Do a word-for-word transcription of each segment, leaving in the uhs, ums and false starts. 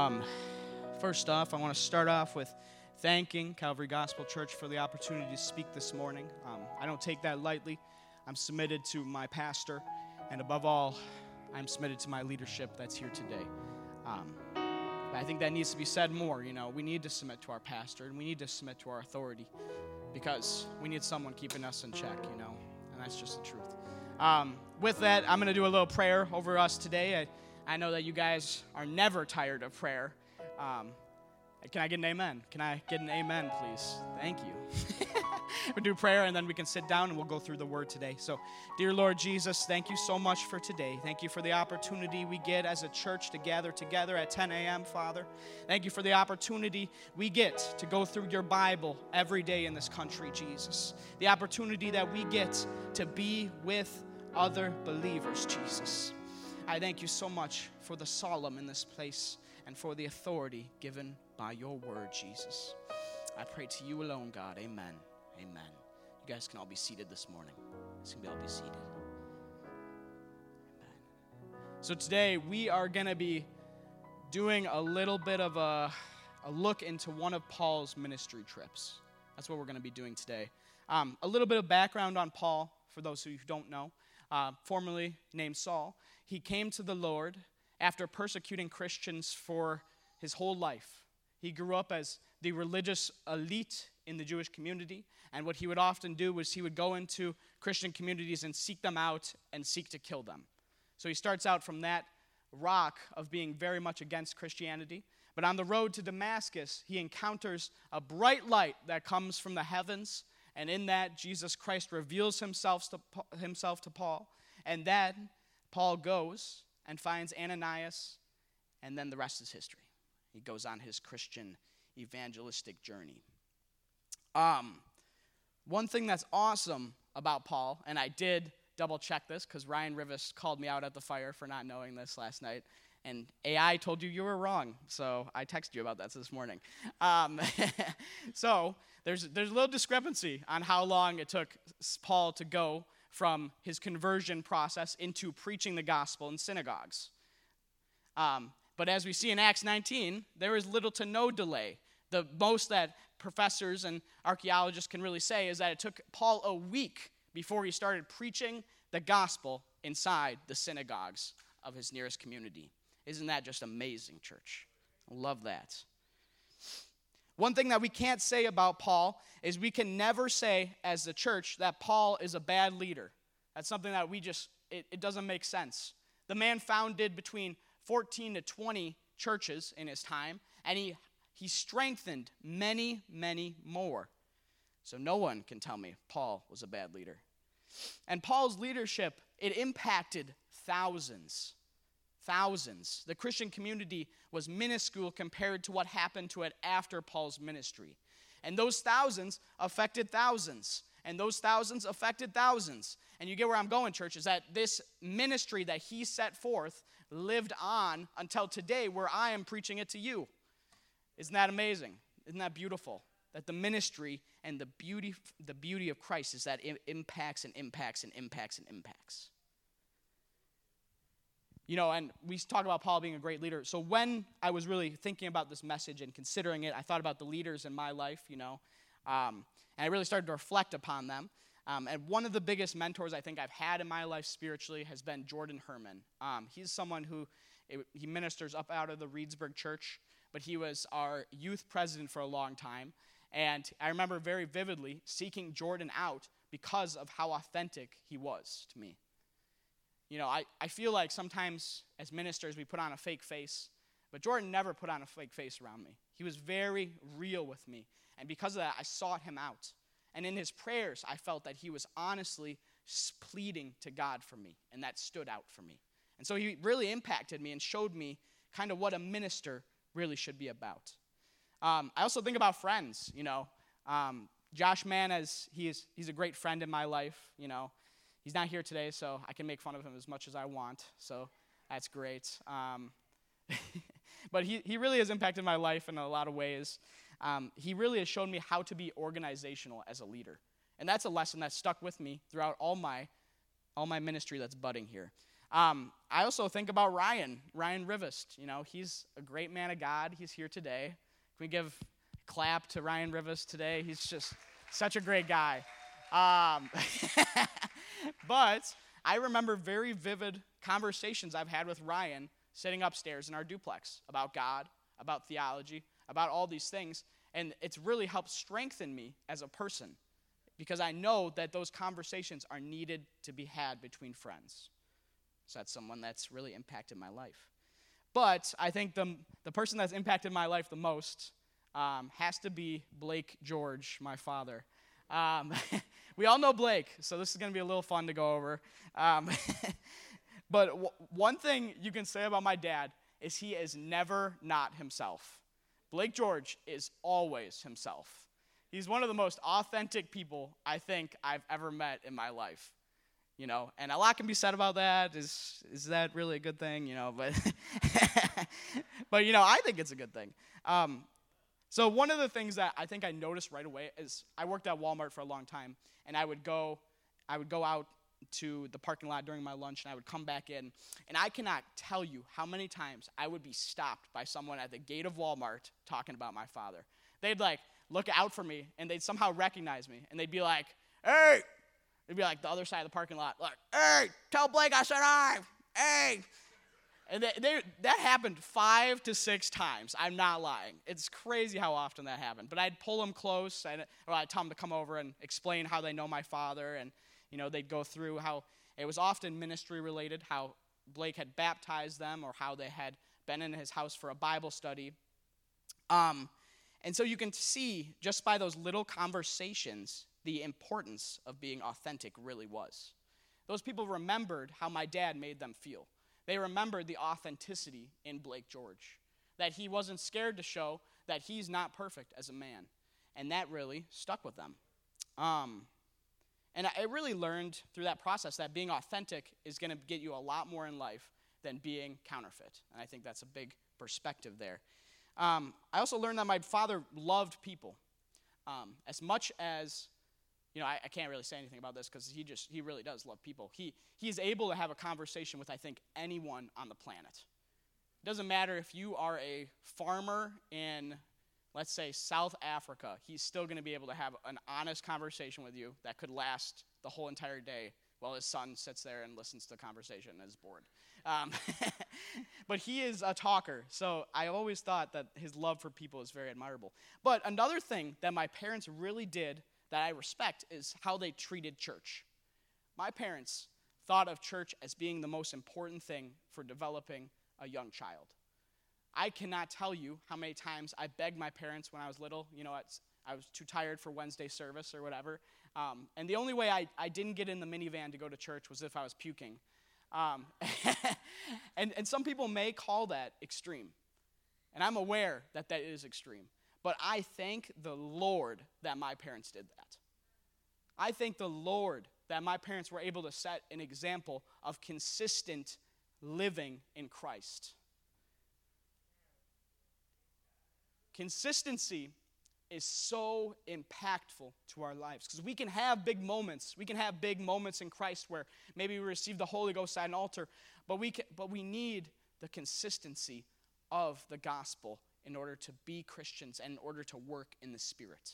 Um, first off, I want to start off with thanking Calvary Gospel Church for the opportunity to speak this morning. Um, I don't take that lightly. I'm submitted to my pastor, and above all, I'm submitted to my leadership that's here today. Um, but I think that needs to be said more. You know, we need to submit to our pastor, and we need to submit to our authority, because we need someone keeping us in check, you know, and that's just the truth. Um, with that, I'm going to do a little prayer over us today. I, I know that you guys are never tired of prayer. Um, can I get an amen? Can I get an amen, please? Thank you. We'll do prayer, and then we can sit down, and we'll go through the word today. So, dear Lord Jesus, thank you so much for today. Thank you for the opportunity we get as a church to gather together at ten a.m., Father. Thank you for the opportunity we get to go through your Bible every day in this country, Jesus. The opportunity that we get to be with other believers, Jesus. I thank you so much for the solemn in this place and for the authority given by your word, Jesus. I pray to you alone, God. Amen. Amen. You guys can all be seated this morning. You can all be seated. Amen. So today we are going to be doing a little bit of a, a look into one of Paul's ministry trips. That's what we're going to be doing today. Um, a little bit of background on Paul, for those who don't know. Uh, formerly named Saul, he came to the Lord after persecuting Christians for his whole life. He grew up as the religious elite in the Jewish community, and what he would often do was he would go into Christian communities and seek them out and seek to kill them. So he starts out from that rock of being very much against Christianity, but on the road to Damascus, he encounters a bright light that comes from the heavens. And in that, Jesus Christ reveals himself to, himself to Paul. And then Paul goes and finds Ananias, and then the rest is history. He goes on his Christian evangelistic journey. Um, one thing that's awesome about Paul, and I did double check this because Ryan Rivas called me out at the fire for not knowing this last night. And A I told you you were wrong, so I texted you about that this morning. Um, so there's there's a little discrepancy on how long it took Paul to go from his conversion process into preaching the gospel in synagogues. Um, but as we see in Acts nineteen, there is little to no delay. The most that professors and archaeologists can really say is that it took Paul a week before he started preaching the gospel inside the synagogues of his nearest community. Isn't that just amazing, church? I love that. One thing that we can't say about Paul is we can never say as the church that Paul is a bad leader. That's something that we just, it, it doesn't make sense. The man founded between fourteen to twenty churches in his time, and he, he strengthened many, many more. So no one can tell me Paul was a bad leader. And Paul's leadership, it impacted thousands. Thousands. The Christian community was minuscule compared to what happened to it after Paul's ministry. And those thousands affected thousands. And those thousands affected thousands. And you get where I'm going, church, is that this ministry that he set forth lived on until today, where I am preaching it to you. Isn't that amazing? Isn't that beautiful? That the ministry and the beauty, the beauty of Christ is that it impacts and impacts and impacts and impacts. You know, and we talk about Paul being a great leader. So when I was really thinking about this message and considering it, I thought about the leaders in my life, you know, um, and I really started to reflect upon them. Um, and one of the biggest mentors I think I've had in my life spiritually has been Jordan Herman. Um, he's someone who, it, he ministers up out of the Reedsburg Church, but he was our youth president for a long time. And I remember very vividly seeking Jordan out because of how authentic he was to me. You know, I, I feel like sometimes as ministers we put on a fake face, but Jordan never put on a fake face around me. He was very real with me, and because of that, I sought him out. And in his prayers, I felt that he was honestly pleading to God for me, and that stood out for me. And so he really impacted me and showed me kind of what a minister really should be about. Um, I also think about friends, you know. Um, Josh Mann, as he is, he's a great friend in my life, you know. He's not here today, so I can make fun of him as much as I want, so that's great. Um, but he, he really has impacted my life in a lot of ways. Um, he really has shown me how to be organizational as a leader. And that's a lesson that stuck with me throughout all my all my ministry that's budding here. Um, I also think about Ryan, Ryan Rivest. You know, he's a great man of God. He's here today. Can we give a clap to Ryan Rivest today? He's just such a great guy. Um, but I remember very vivid conversations I've had with Ryan sitting upstairs in our duplex about God, about theology, about all these things. And it's really helped strengthen me as a person because I know that those conversations are needed to be had between friends. So that's someone that's really impacted my life. But I think the, the person that's impacted my life the most um, has to be Blake George, my father. Um, we all know Blake, so this is going to be a little fun to go over. Um, but w- one thing you can say about my dad is he is never not himself. Blake George is always himself. He's one of the most authentic people I think I've ever met in my life. You know, and a lot can be said about that. Is is that really a good thing? You know, but but you know, I think it's a good thing. Um, so one of the things that I think I noticed right away is I worked at Walmart for a long time, and I would go, I would go out to the parking lot during my lunch, and I would come back in, and I cannot tell you how many times I would be stopped by someone at the gate of Walmart talking about my father. They'd like look out for me, and they'd somehow recognize me, and they'd be like, "Hey." It'd be like the other side of the parking lot, like, "Hey, tell Blake I said hi, hey." And they, they, that happened five to six times. I'm not lying. It's crazy how often that happened. But I'd pull them close, I'd, or I'd tell them to come over and explain how they know my father, and you know they'd go through how it was often ministry related, how Blake had baptized them, or how they had been in his house for a Bible study. Um, and so you can see just by those little conversations the importance of being authentic really was. Those people remembered how my dad made them feel. They remembered the authenticity in Blake George, that he wasn't scared to show that he's not perfect as a man, and that really stuck with them. Um, and I really learned through that process that being authentic is going to get you a lot more in life than being counterfeit, and I think that's a big perspective there. Um, I also learned that my father loved people. Um, as much as You know, I, I can't really say anything about this because he just, he really does love people. He, he is able to have a conversation with, I think, anyone on the planet. It doesn't matter if you are a farmer in, let's say, South Africa. He's still going to be able to have an honest conversation with you that could last the whole entire day while his son sits there and listens to the conversation and is bored. Um, but he is a talker, so I always thought that his love for people is very admirable. But another thing that my parents really did that I respect is how they treated church. My parents thought of church as being the most important thing for developing a young child. I cannot tell you how many times I begged my parents when I was little, you know, I was too tired for Wednesday service or whatever, um, and the only way I, I didn't get in the minivan to go to church was if I was puking. Um, and, and some people may call that extreme, and I'm aware that that is extreme. But I thank the Lord that my parents did that. I thank the Lord that my parents were able to set an example of consistent living in Christ. Consistency is so impactful to our lives because we can have big moments. We can have big moments in Christ where maybe we receive the Holy Ghost at an altar, but we can, but we need the consistency of the gospel in order to be Christians and in order to work in the Spirit.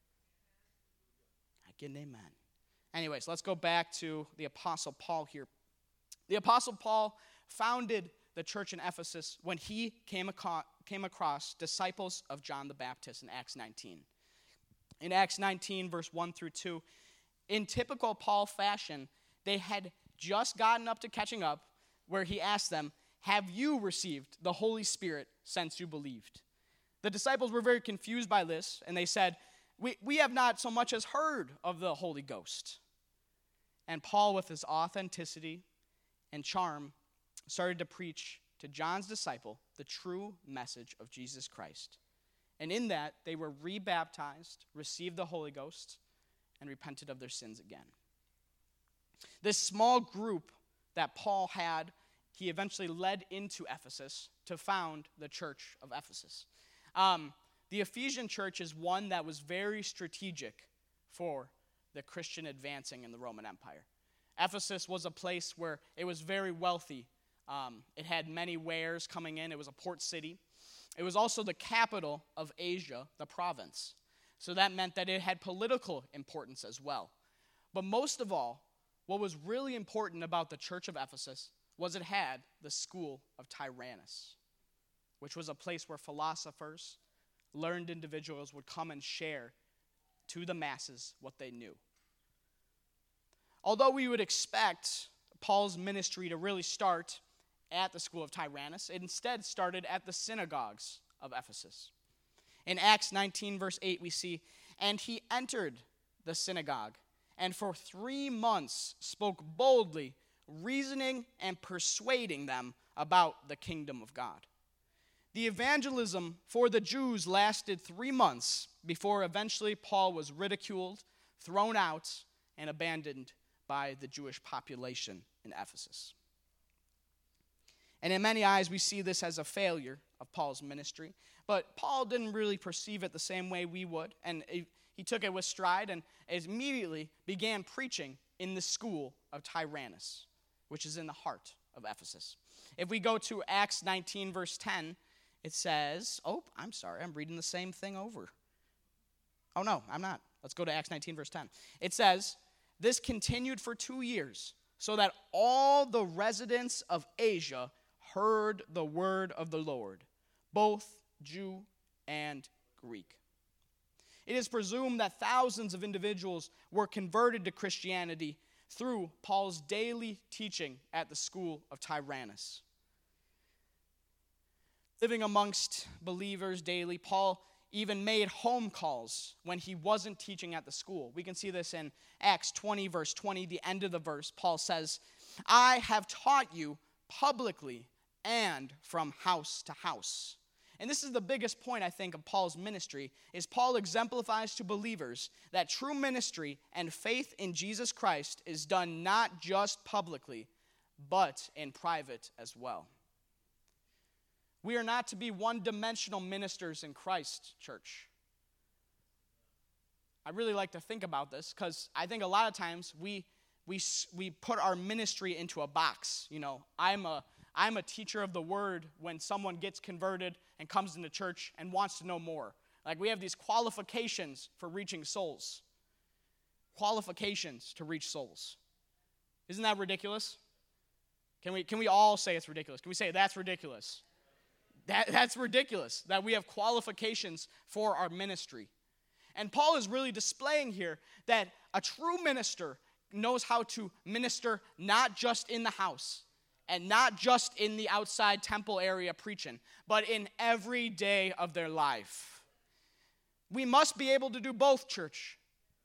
I get an amen. Anyways, let's go back to the Apostle Paul here. The Apostle Paul founded the church in Ephesus when he came across, came across disciples of John the Baptist in Acts nineteen. In Acts nineteen, verse one through two, in typical Paul fashion, they had just gotten up to catching up where he asked them, "Have you received the Holy Spirit since you believed?" The disciples were very confused by this, and they said, we, we have not so much as heard of the Holy Ghost. And Paul, with his authenticity and charm, started to preach to John's disciple the true message of Jesus Christ. And in that, they were rebaptized, received the Holy Ghost, and repented of their sins again. This small group that Paul had, he eventually led into Ephesus to found the church of Ephesus. Um, the Ephesian church is one that was very strategic for the Christian advancing in the Roman Empire. Ephesus was a place where it was very wealthy. Um, it had many wares coming in. It was a port city. It was also the capital of Asia, the province. So that meant that it had political importance as well. But most of all, what was really important about the church of Ephesus was it had the school of Tyrannus, which was a place where philosophers, learned individuals would come and share to the masses what they knew. Although we would expect Paul's ministry to really start at the school of Tyrannus, it instead started at the synagogues of Ephesus. In Acts nineteen, verse eight, we see, "And he entered the synagogue, and for three months spoke boldly, reasoning and persuading them about the kingdom of God." The evangelism for the Jews lasted three months before eventually Paul was ridiculed, thrown out, and abandoned by the Jewish population in Ephesus. And in many eyes, we see this as a failure of Paul's ministry. But Paul didn't really perceive it the same way we would. And he took it with stride and immediately began preaching in the school of Tyrannus, which is in the heart of Ephesus. If we go to Acts nineteen, verse ten, it says, oh, I'm sorry, I'm reading the same thing over. Oh, no, I'm not. Let's go to Acts nineteen, verse ten. It says, "This continued for two years, so that all the residents of Asia heard the word of the Lord, both Jew and Greek." It is presumed that thousands of individuals were converted to Christianity through Paul's daily teaching at the school of Tyrannus. Living amongst believers daily, Paul even made home calls when he wasn't teaching at the school. We can see this in Acts twenty, verse twenty, the end of the verse. Paul says, "I have taught you publicly and from house to house." And this is the biggest point, I think, of Paul's ministry, is Paul exemplifies to believers that true ministry and faith in Jesus Christ is done not just publicly, but in private as well. We are not to be one-dimensional ministers in Christ, church. I really like to think about this because I think a lot of times we we we put our ministry into a box. You know, I'm a I'm a teacher of the word when someone gets converted and comes into church and wants to know more. Like we have these qualifications for reaching souls. Qualifications to reach souls. Isn't that ridiculous? Can we can we all say it's ridiculous? Can we say that's ridiculous? That, that's ridiculous, that we have qualifications for our ministry. And Paul is really displaying here that a true minister knows how to minister not just in the house and not just in the outside temple area preaching, but in every day of their life. We must be able to do both, church.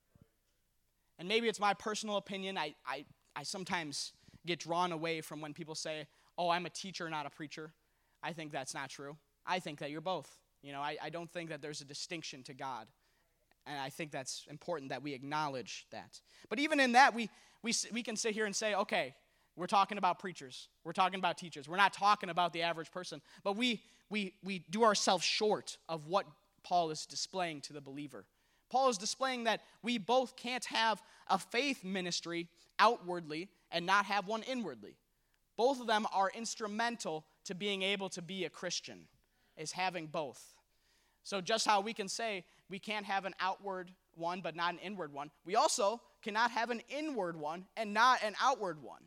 And maybe it's my personal opinion. I, I, I sometimes get drawn away from when people say, oh, I'm a teacher, not a preacher. I think that's not true. I think that you're both. You know, I, I don't think that there's a distinction to God. And I think that's important that we acknowledge that. But even in that, we, we, we can sit here and say, okay, we're talking about preachers. We're talking about teachers. We're not talking about the average person. But we, we, we do ourselves short of what Paul is displaying to the believer. Paul is displaying that we both can't have a faith ministry outwardly and not have one inwardly. Both of them are instrumental to being able to be a Christian, is having both. So just how we can say we can't have an outward one but not an inward one, we also cannot have an inward one and not an outward one.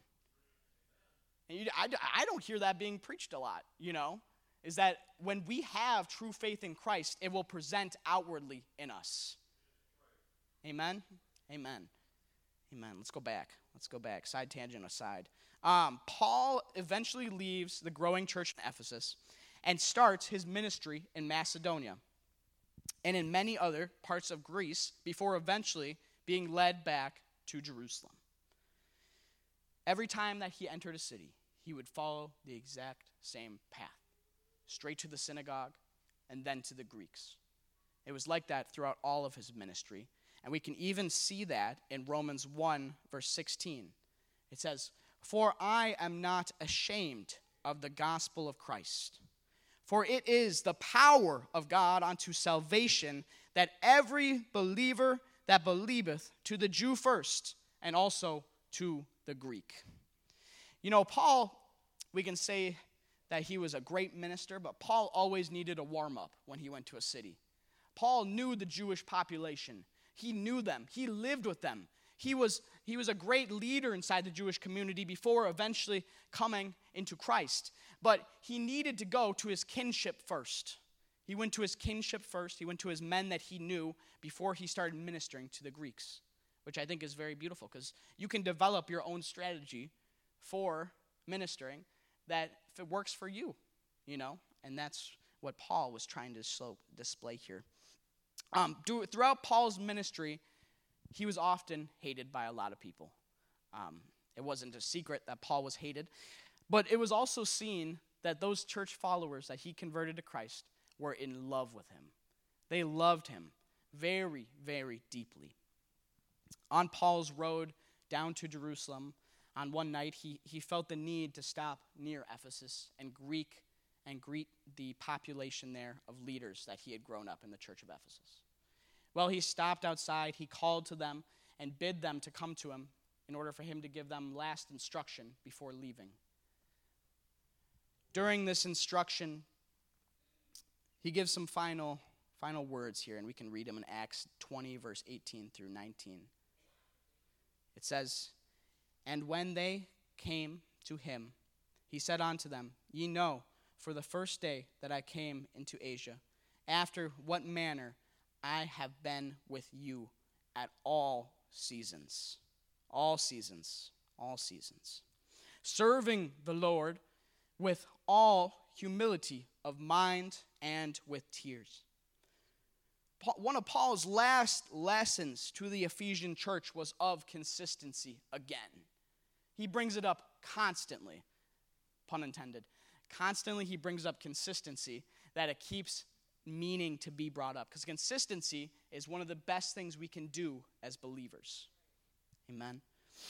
And you, I, I don't hear that being preached a lot, you know, is that when we have true faith in Christ, it will present outwardly in us. Amen? Amen. Amen. Let's go back. Let's go back. Side tangent aside. Um, Paul eventually leaves the growing church in Ephesus and starts his ministry in Macedonia and in many other parts of Greece before eventually being led back to Jerusalem. Every time that he entered a city, he would follow the exact same path, straight to the synagogue and then to the Greeks. It was like that throughout all of his ministry, and we can even see that in Romans one, verse sixteen. It says, "For I am not ashamed of the gospel of Christ, for it is the power of God unto salvation that every believer that believeth, to the Jew first, and also to the the Greek. You know, Paul, we can say that he was a great minister, but Paul always needed a warm-up when he went to a city. Paul knew the Jewish population. He knew them. He lived with them. He was, he was a great leader inside the Jewish community before eventually coming into Christ. But he needed to go to his kinship first. He went to his kinship first. He went to his men that he knew before he started ministering to the Greeks, which I think is very beautiful because you can develop your own strategy for ministering that if it works for you, you know, and that's what Paul was trying to show, display here. Um, do, throughout Paul's ministry, he was often hated by a lot of people. Um, it wasn't a secret that Paul was hated, but it was also seen that those church followers that he converted to Christ were in love with him. They loved him very, very deeply. On Paul's road down to Jerusalem, on one night, he, he felt the need to stop near Ephesus and Greek and greet the population there of leaders that he had grown up in the church of Ephesus. Well, he stopped outside, he called to them and bid them to come to him in order for him to give them last instruction before leaving. During this instruction, he gives some final, final words here, and we can read them in Acts twenty, verse eighteen through nineteen. It says, "And when they came to him, he said unto them, Ye know, for the first day that I came into Asia, after what manner I have been with you at all seasons, all seasons, all seasons, serving the Lord with all humility of mind and with tears." One of Paul's last lessons to the Ephesian church was of consistency again. He brings it up constantly, pun intended. Constantly he brings up consistency, that it keeps meaning to be brought up. Because consistency is one of the best things we can do as believers. Amen.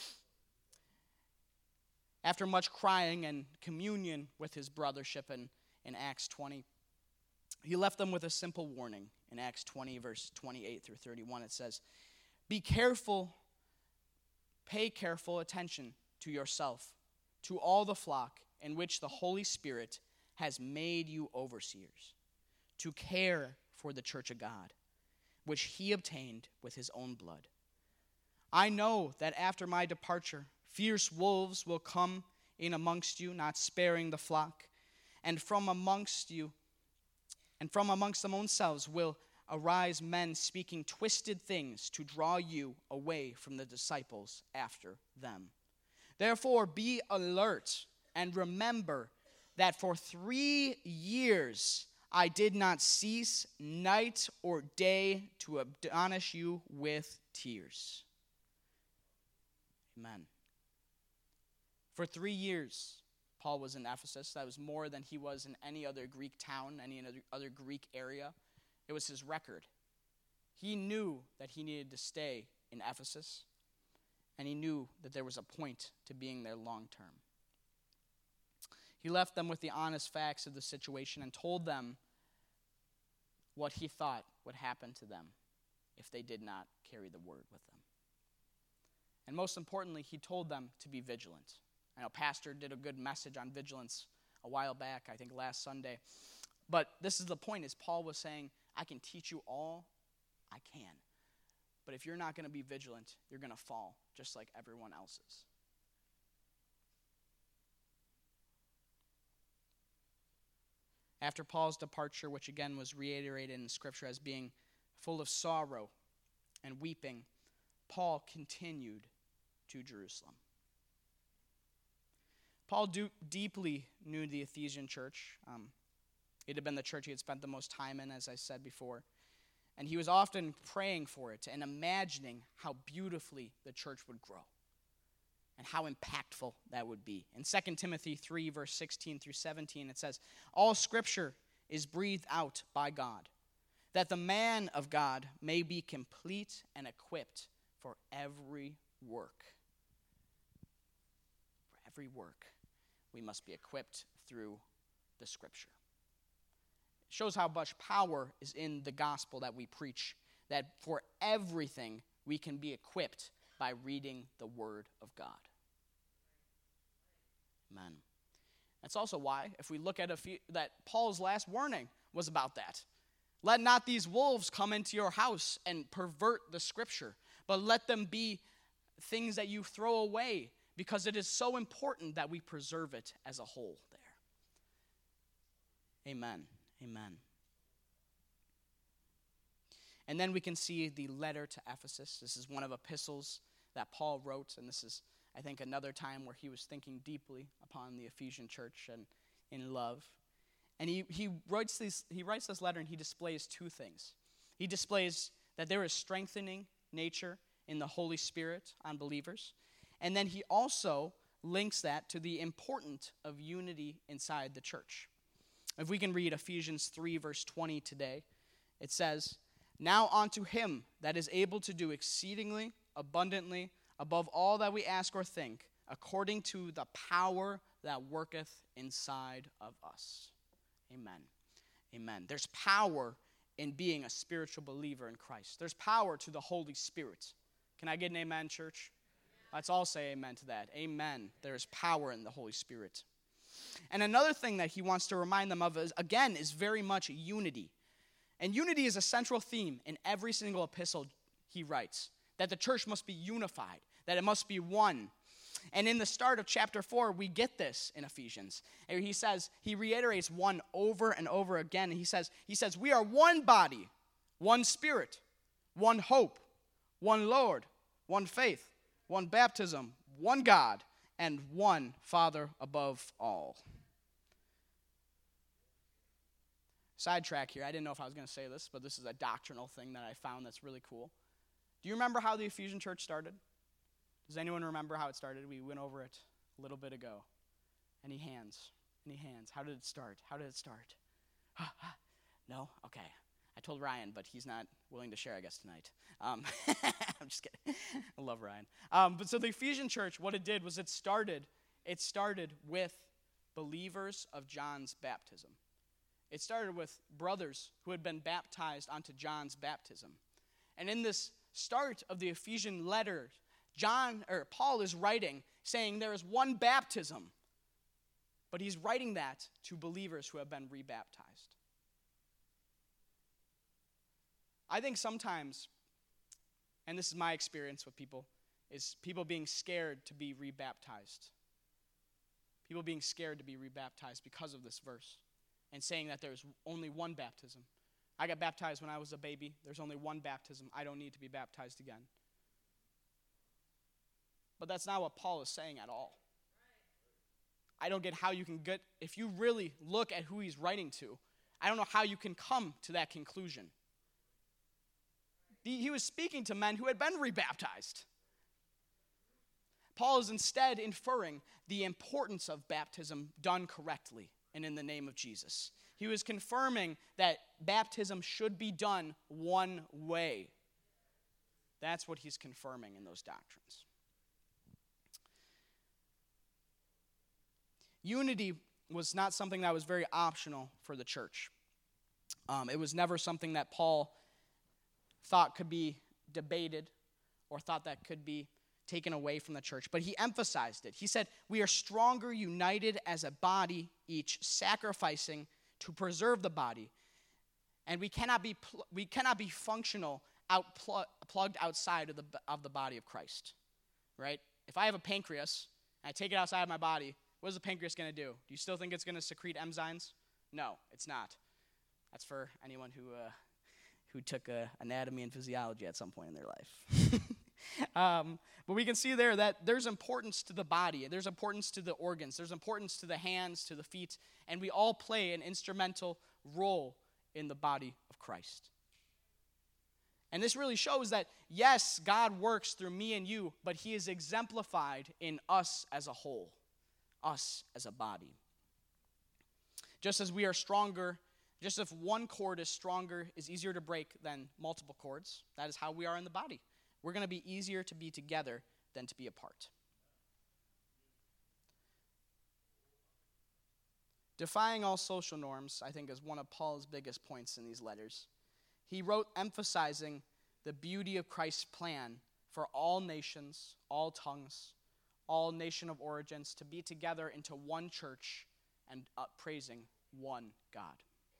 After much crying and communion with his brothership in, in Acts twenty, he left them with a simple warning. In Acts twenty, verse twenty-eight through thirty-one, it says, "Be careful, pay careful attention to yourself, to all the flock in which the Holy Spirit has made you overseers, to care for the church of God, which he obtained with his own blood. I know that after my departure, fierce wolves will come in amongst you, not sparing the flock, and from amongst you, and from amongst them own selves will arise men speaking twisted things to draw you away from the disciples after them. Therefore, be alert and remember that for three years I did not cease night or day to admonish you with tears." Amen. For three years, Paul was in Ephesus. That was more than he was in any other Greek town, any other, other Greek area. It was his record. He knew that he needed to stay in Ephesus, and he knew that there was a point to being there long term. He left them with the honest facts of the situation and told them what he thought would happen to them if they did not carry the word with them. And most importantly, he told them to be vigilant. I know Pastor did a good message on vigilance a while back, I think last Sunday. But this is the point, is Paul was saying, I can teach you all I can. But if you're not going to be vigilant, you're going to fall, just like everyone else is. After Paul's departure, which again was reiterated in Scripture as being full of sorrow and weeping, Paul continued to Jerusalem. Paul do, deeply knew the Ephesian church. Um, it had been the church he had spent the most time in, as I said before. And he was often praying for it and imagining how beautifully the church would grow and how impactful that would be. In Second Timothy three, verse sixteen through seventeen, it says, "All Scripture is breathed out by God, that the man of God may be complete and equipped for every work." For every work, we must be equipped through the Scripture. It shows how much power is in the gospel that we preach, that for everything we can be equipped by reading the Word of God. Amen. That's also why, if we look at a few, that Paul's last warning was about that. Let not these wolves come into your house and pervert the scripture, but let them be things that you throw away, because it is so important that we preserve it as a whole there. Amen. Amen. And then we can see the letter to Ephesus. This is one of epistles that Paul wrote, and this is, I think, another time where he was thinking deeply upon the Ephesian church and in love. And he, he, writes this, he writes this letter, and he displays two things. He displays that there is strengthening nature in the Holy Spirit on believers, and then he also links that to the importance of unity inside the church. If we can read Ephesians three, verse twenty today, it says, "Now unto him that is able to do exceedingly abundantly above all that we ask or think, according to the power that worketh inside of us." Amen. Amen. There's power in being a spiritual believer in Christ. There's power to the Holy Spirit. Can I get an amen, church? Let's all say amen to that. Amen. There is power in the Holy Spirit. And another thing that he wants to remind them of, is, again, is very much unity. And unity is a central theme in every single epistle he writes, that the church must be unified, that it must be one. And in the start of chapter four, we get this in Ephesians. And he says, he reiterates one over and over again. And he says, he says, we are one body, one spirit, one hope, one Lord, one faith, one baptism, one God, and one Father above all. Sidetrack here. I didn't know if I was going to say this, but this is a doctrinal thing that I found that's really cool. Do you remember how the Ephesian church started? Does anyone remember how it started? We went over it a little bit ago. Any hands? Any hands? How did it start? How did it start? No? Okay. I told Ryan, but he's not willing to share, I guess, tonight. Um, I'm just kidding. I love Ryan. Um, but so the Ephesian church, what it did was it started, it started with believers of John's baptism. It started with brothers who had been baptized onto John's baptism. And in this start of the Ephesian letter, John or Paul is writing, saying there is one baptism, but he's writing that to believers who have been rebaptized. I think sometimes, and this is my experience with people, is people being scared to be rebaptized. People being scared to be rebaptized because of this verse and saying that there's only one baptism. I got baptized when I was a baby. There's only one baptism. I don't need to be baptized again. But that's not what Paul is saying at all. I don't get how you can get, if you really look at who he's writing to, I don't know how you can come to that conclusion. He was speaking to men who had been rebaptized. Paul is instead inferring the importance of baptism done correctly and in the name of Jesus. He was confirming that baptism should be done one way. That's what he's confirming in those doctrines. Unity was not something that was very optional for the church. Um, it was never something that Paul thought could be debated or thought that could be taken away from the church, but he emphasized it. He said, we are stronger united as a body, each sacrificing to preserve the body, and we cannot be pl- we cannot be functional out pl- plugged outside of the of the body of Christ, right? If I have a pancreas and I take it outside of my body, what is the pancreas going to do? Do you still think it's going to secrete enzymes? No, it's not. That's for anyone who uh, who took uh, anatomy and physiology at some point in their life. um, but we can see there that there's importance to the body. There's importance to the organs. There's importance to the hands, to the feet. And we all play an instrumental role in the body of Christ. And this really shows that, yes, God works through me and you, but he is exemplified in us as a whole, us as a body. Just as we are stronger, just if one cord is stronger, is easier to break than multiple cords, that is how we are in the body. We're going to be easier to be together than to be apart. Defying all social norms, I think, is one of Paul's biggest points in these letters. He wrote emphasizing the beauty of Christ's plan for all nations, all tongues, all nation of origins, to be together into one church and uh, praising one God.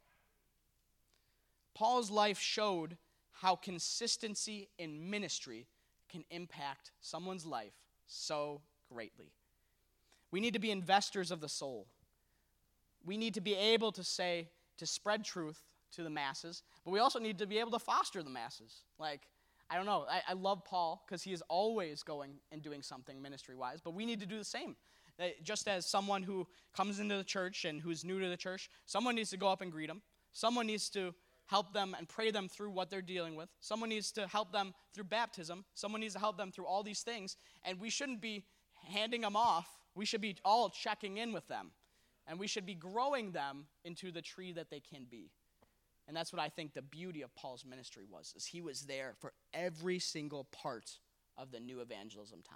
Paul's life showed how consistency in ministry can impact someone's life so greatly. We need to be investors of the soul. We need to be able to say, to spread truth to the masses, but we also need to be able to foster the masses. Like, I don't know, I, I love Paul because he is always going and doing something ministry-wise, but we need to do the same. Just as someone who comes into the church and who's new to the church, someone needs to go up and greet them. Someone needs to help them and pray them through what they're dealing with. Someone needs to help them through baptism. Someone needs to help them through all these things, and we shouldn't be handing them off. We should be all checking in with them, and we should be growing them into the tree that they can be. And that's what I think the beauty of Paul's ministry was, is he was there for every single part of the new evangelism time.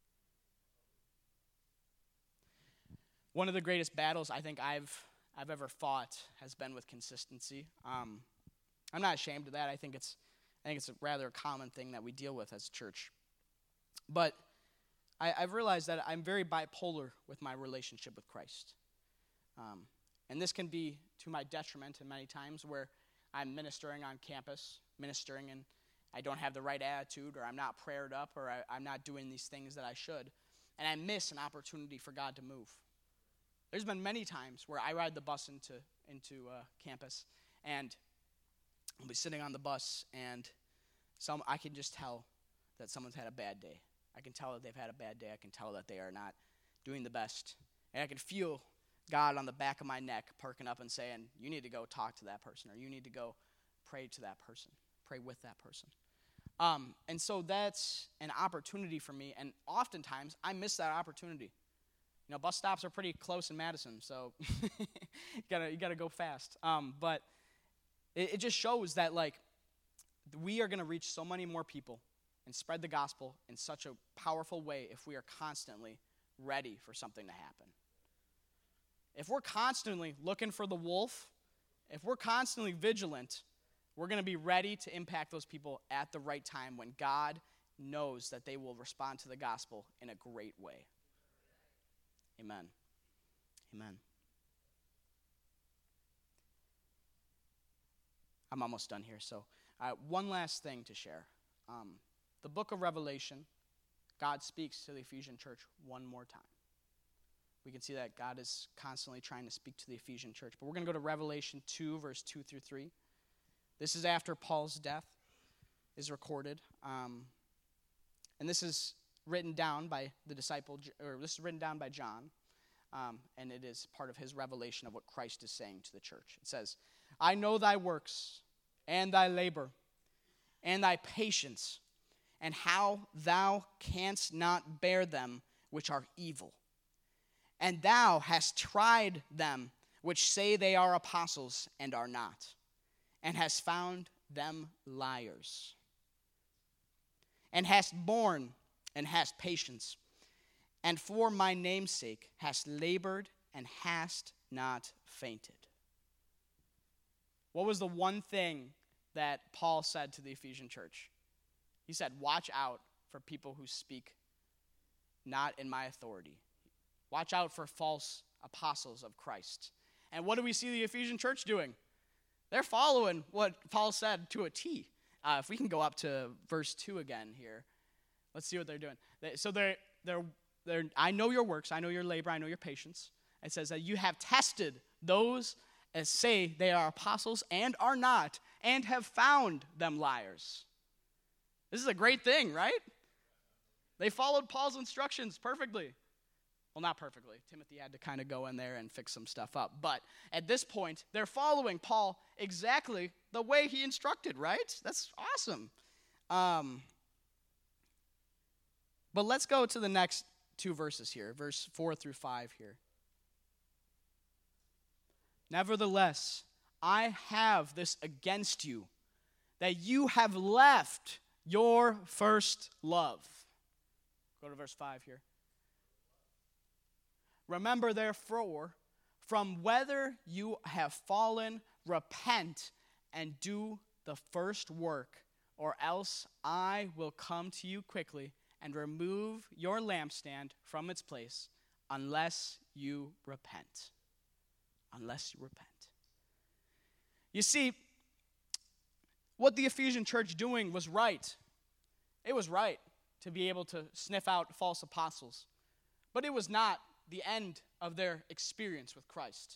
One of the greatest battles I think I've I've ever fought has been with consistency. Um, I'm not ashamed of that. I think it's I think it's a rather common thing that we deal with as a church. But I, I've realized that I'm very bipolar with my relationship with Christ. Um, and this can be to my detriment in many times, where I'm ministering on campus, ministering, and I don't have the right attitude, or I'm not prayered up, or I, I'm not doing these things that I should, and I miss an opportunity for God to move. There's been many times where I ride the bus into into uh, campus, and I'll be sitting on the bus, and some I can just tell that someone's had a bad day. I can tell that they've had a bad day. I can tell that they are not doing the best, and I can feel God on the back of my neck perking up and saying, you need to go talk to that person, or you need to go pray to that person, pray with that person. Um, and so that's an opportunity for me, and oftentimes I miss that opportunity. You know, bus stops are pretty close in Madison, so you gotta you gotta go fast. Um, but it, it just shows that, like, we are gonna reach so many more people and spread the gospel in such a powerful way if we are constantly ready for something to happen. If we're constantly looking for the wolf, if we're constantly vigilant, we're going to be ready to impact those people at the right time when God knows that they will respond to the gospel in a great way. Amen. Amen. I'm almost done here. So uh, one last thing to share. Um, the book of Revelation, God speaks to the Ephesian church one more time. We can see that God is constantly trying to speak to the Ephesian church. But we're going to go to Revelation two, verse two through three. This is after Paul's death is recorded. Um, and this is written down by the disciple, or this is written down by John. Um, and it is part of his revelation of what Christ is saying to the church. It says, I know thy works, and thy labor, and thy patience, and how thou canst not bear them which are evil. And thou hast tried them which say they are apostles and are not, and hast found them liars, and hast borne and hast patience, and for my name's sake hast labored and hast not fainted. What was the one thing that Paul said to the Ephesian church? He said, watch out for people who speak not in my authority. Watch out for false apostles of Christ. And what do we see the Ephesian church doing? They're following what Paul said to a T. Uh, if we can go up to verse two again here, let's see what they're doing. They, so they're, they're, they're, I know your works, I know your labor, I know your patience. It says that you have tested those as say they are apostles and are not, and have found them liars. This is a great thing, right? They followed Paul's instructions perfectly. Well, not perfectly. Timothy had to kind of go in there and fix some stuff up. But at this point, they're following Paul exactly the way he instructed, right? That's awesome. Um, but let's go to the next two verses here, verse four through five here. Nevertheless, I have this against you, that you have left your first love. Go to verse five here. Remember, therefore, from whether you have fallen, repent and do the first work, or else I will come to you quickly, and remove your lampstand from its place unless you repent. Unless you repent. You see, what the Ephesian church doing was right. It was right to be able to sniff out false apostles. But it was not the end of their experience with Christ.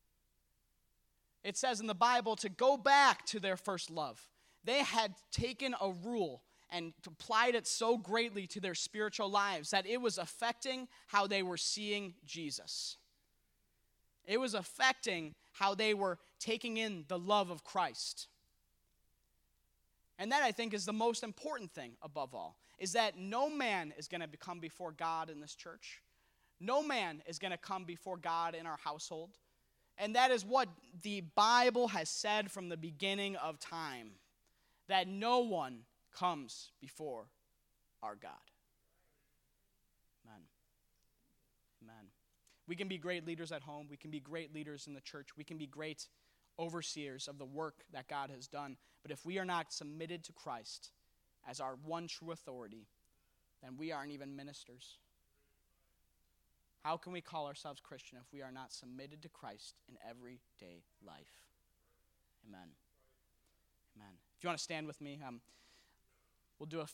It says in the Bible to go back to their first love. They had taken a rule and applied it so greatly to their spiritual lives that it was affecting how they were seeing Jesus. It was affecting how they were taking in the love of Christ. And that, I think, is the most important thing above all, is that no man is going to come before God in this church. No man is going to come before God in our household. And that is what the Bible has said from the beginning of time, that no one comes before our God. Amen. Amen. We can be great leaders at home. We can be great leaders in the church. We can be great overseers of the work that God has done. But if we are not submitted to Christ as our one true authority, then we aren't even ministers. How can we call ourselves Christian if we are not submitted to Christ in everyday life? Amen. Amen. If you want to stand with me, um, we'll do a